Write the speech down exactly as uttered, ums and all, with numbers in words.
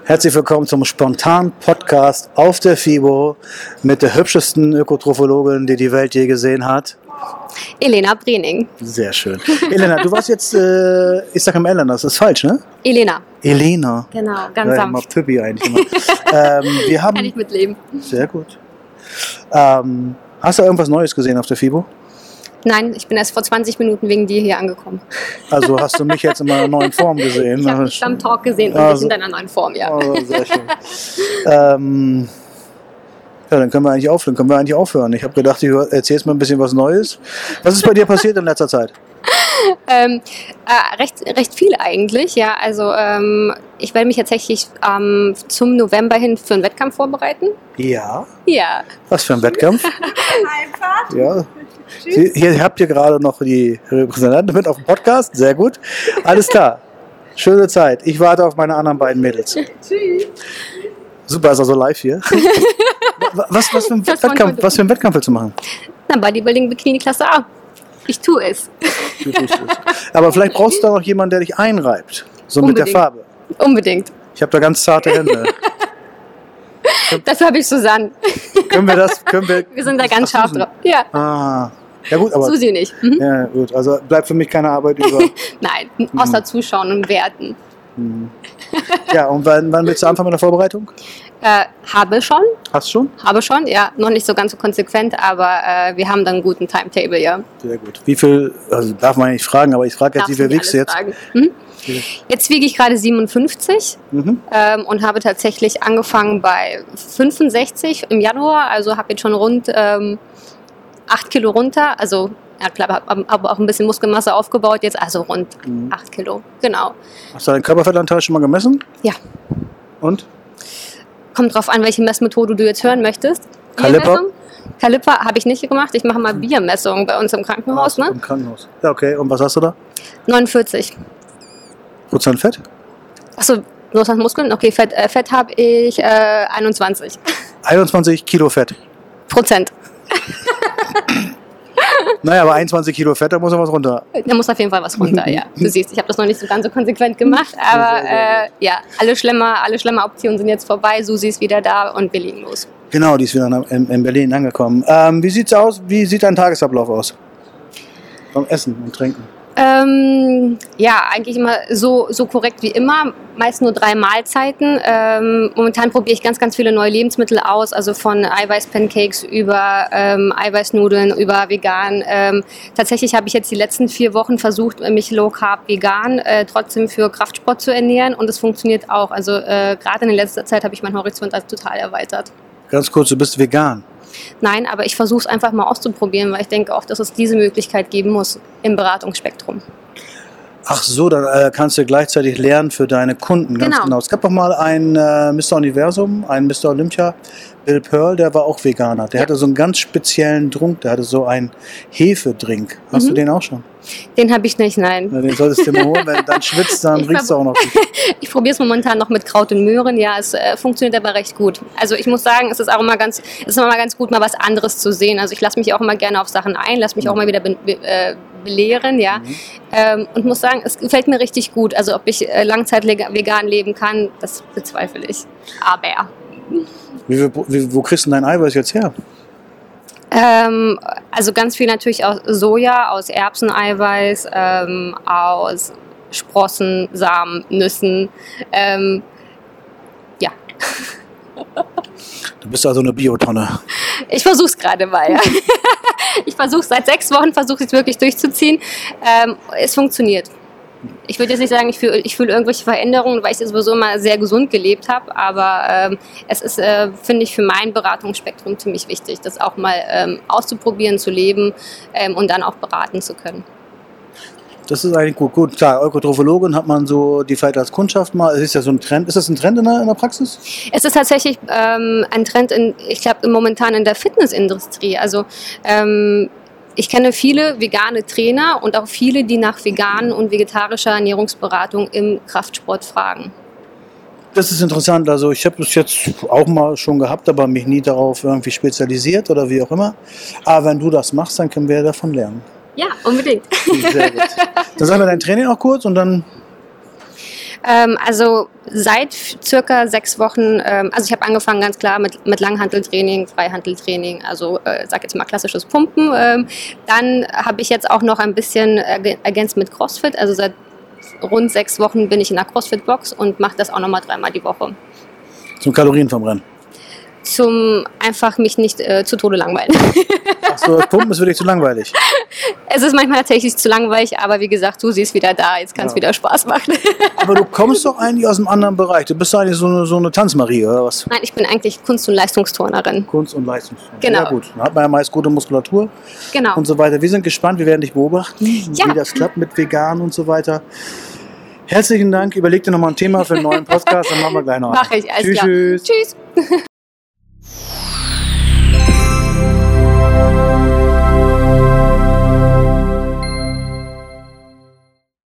Herzlich willkommen zum spontanen Podcast auf der FIBO mit der hübschesten Ökotrophologin, die die Welt je gesehen hat. Elena Brening. Sehr schön. Elena, du warst jetzt, äh, ich sage immer Elena, das ist falsch, ne? Elena. Elena. Genau, ganz ja, sanft. Immer Püppi eigentlich immer. ähm, wir haben, Kann ich mitleben. Sehr gut. Ähm, hast du irgendwas Neues gesehen auf der FIBO? Nein, ich bin erst vor zwanzig Minuten wegen dir hier angekommen. Also hast du mich jetzt in meiner neuen Form gesehen? Ich habe dich am Talk gesehen und also, dich in deiner neuen Form, ja. Oh, sehr schön. ähm, ja, dann können wir eigentlich aufhören. Können wir eigentlich aufhören. Ich habe gedacht, ich erzähle jetzt mal ein bisschen was Neues. Was ist bei dir passiert in letzter Zeit? ähm, äh, recht, recht viel eigentlich, ja. Also ähm, ich werde mich tatsächlich ähm, zum November hin für einen Wettkampf vorbereiten. Ja. Ja. Was für ein Wettkampf? Einfach. Ja. Sie, hier habt ihr gerade noch die Repräsentantin mit auf dem Podcast. Sehr gut. Alles klar. Schöne Zeit. Ich warte auf meine anderen beiden Mädels. Tschüss. Super, ist also live hier. Was, was, für ein Wettkampf, was für ein Wettkampf willst du machen? Na, Bodybuilding Bikini Klasse A. Ich tue es. Du tust es. Aber vielleicht brauchst du da noch jemanden, der dich einreibt. So Unbedingt. mit der Farbe. Unbedingt. Ich habe da ganz zarte Hände. Dafür habe ich Susanne. Können wir das? Können wir, Wir sind da ganz Ach, scharf Susan. drauf. Ja. Ah. Ja gut, aber. Susi nicht. Mhm. Ja, gut. Also bleibt für mich keine Arbeit über. Nein, außer Zuschauen und Werten. Ja, und wann, wann willst du anfangen mit der Vorbereitung? Äh, habe schon, Hast du schon? habe schon, ja, noch nicht so ganz so konsequent, aber äh, wir haben dann einen guten Timetable, ja. Sehr gut. Wie viel, also darf man nicht fragen, aber ich frage jetzt, wie Darfst viel du nicht wiegst du alles jetzt? fragen. Mhm. Jetzt wiege ich gerade siebenundfünfzig Mhm. ähm, und habe tatsächlich angefangen bei fünfundsechzig im Januar, also habe jetzt schon rund ähm, acht Kilo runter, also ja klar, habe aber auch ein bisschen Muskelmasse aufgebaut jetzt, also rund Mhm. acht Kilo, genau. Hast du deinen Körperfettanteil schon mal gemessen? Ja, Und? kommt drauf an, welche Messmethode du jetzt hören möchtest. Kaliper? Biermessung? Kaliper habe ich nicht gemacht, ich mache mal Biermessungen bei uns im Krankenhaus, ne? Im Krankenhaus. Ja, okay. Und was hast du da? neunundvierzig. Prozent Fett? Achso, bloß an Muskeln? Okay, Fett, äh, Fett habe ich äh, einundzwanzig einundzwanzig Kilo Fett. Prozent. Naja, aber einundzwanzig Kilo Fett, da muss noch was runter. Da muss auf jeden Fall was runter, ja. Du siehst, ich habe das noch nicht so ganz so konsequent gemacht, aber äh, ja, alle Schlemmer, alle Schlemmer-Optionen sind jetzt vorbei, Susi ist wieder da und wir legen los. Genau, die ist wieder in, in Berlin angekommen. Ähm, wie sieht's aus? Wie sieht dein Tagesablauf aus? Beim Essen und Trinken. Ähm, ja, eigentlich immer so, so korrekt wie immer, meist nur drei Mahlzeiten. Ähm, momentan probiere ich ganz, ganz viele neue Lebensmittel aus, also von Eiweiß-Pancakes über ähm, Eiweißnudeln, über vegan. Ähm, tatsächlich habe ich jetzt die letzten vier Wochen versucht, mich low-carb vegan äh, trotzdem für Kraftsport zu ernähren und es funktioniert auch. Also äh, gerade in letzter Zeit habe ich meinen Horizont also total erweitert. Ganz kurz, du bist vegan. Nein, aber ich versuche es einfach mal auszuprobieren, weil ich denke auch, dass es diese Möglichkeit geben muss im Beratungsspektrum. Ach so, dann äh, kannst du gleichzeitig lernen für deine Kunden. Ganz Genau. genau. Es gab doch mal einen äh, Mister Universum, einen Mister Olympia, Bill Pearl, der war auch Veganer. Der Ja. hatte so einen ganz speziellen Trunk, der hatte so einen Hefedrink. Hast Mhm. du den auch schon? Den habe ich nicht, nein. Na, den solltest du dir mal holen, wenn du dann schwitzt, dann Ich riechst du auch noch. Ich probiere es momentan noch mit Kraut und Möhren. Ja, es äh, funktioniert aber recht gut. Also ich muss sagen, es ist auch immer ganz, es ist immer mal ganz gut, mal was anderes zu sehen. Also ich lasse mich auch immer gerne auf Sachen ein, lasse mich auch mal wieder be be äh, belehren, ja. Mhm. Ähm, und muss sagen, es gefällt mir richtig gut. Also ob ich äh, langzeit vegan leben kann, das bezweifle ich. Aber Wie, viel- wie, wo kriegst du denn dein Eiweiß jetzt her? Ähm, also ganz viel natürlich aus Soja, aus Erbseneiweiß, ähm, aus Sprossen, Samen, Nüssen. Ähm, ja, Du bist also eine Biotonne. ich versuche es gerade mal. Ja. Ich versuche seit sechs Wochen, versuche es wirklich durchzuziehen. Ähm, es funktioniert. Ich würde jetzt nicht sagen, ich fühle ich fühl irgendwelche Veränderungen, weil ich sowieso immer sehr gesund gelebt habe, aber ähm, es ist, äh, finde ich, für mein Beratungsspektrum ziemlich wichtig, das auch mal ähm, auszuprobieren, zu leben ähm, und dann auch beraten zu können. Das ist eigentlich gut. Gut, klar, Ökotrophologin hat man so die vielleicht als Kundschaft mal. Es ist ja so ein Trend. Ist das ein Trend in der, in der Praxis? Es ist tatsächlich ähm, ein Trend, in, ich glaube, momentan in der Fitnessindustrie. Also ähm, ich kenne viele vegane Trainer und auch viele, die nach veganen und vegetarischer Ernährungsberatung im Kraftsport fragen. Das ist interessant. Also ich habe das jetzt auch mal schon gehabt, aber mich nie darauf irgendwie spezialisiert oder wie auch immer. Aber wenn du das machst, dann können wir davon lernen. Ja, unbedingt. Sehr gut. Dann sagen wir dein Training auch kurz und dann... Ähm, also seit circa sechs Wochen, ähm, also ich habe angefangen ganz klar mit, mit Langhanteltraining, Freihanteltraining, also äh, sag jetzt mal klassisches Pumpen. Ähm, dann habe ich jetzt auch noch ein bisschen erg- ergänzt mit CrossFit, also seit rund sechs Wochen bin ich in der CrossFit-Box und mache das auch nochmal dreimal die Woche. Zum Kalorienverbrennen. Zum einfach mich nicht äh, zu Tode langweilen. Ach so, das Pumpen ist wirklich zu langweilig. Es ist manchmal tatsächlich zu langweilig, aber wie gesagt, du siehst wieder da, jetzt kann es Ja. wieder Spaß machen. Aber du kommst doch eigentlich aus einem anderen Bereich. Du bist eigentlich so eine, so eine Tanzmarie, oder was? Nein, ich bin eigentlich Kunst- und Leistungsturnerin. Kunst und Leistung. Genau. Ja gut, dann hat man ja meist gute Muskulatur Genau. und so weiter. Wir sind gespannt, wir werden dich beobachten, Ja. wie das klappt mit Vegan und so weiter. Herzlichen Dank. Überleg dir nochmal ein Thema für einen neuen Podcast, dann machen wir gleich noch. Mache ich, alles Tschüss, klar. tschüss. Tschüss.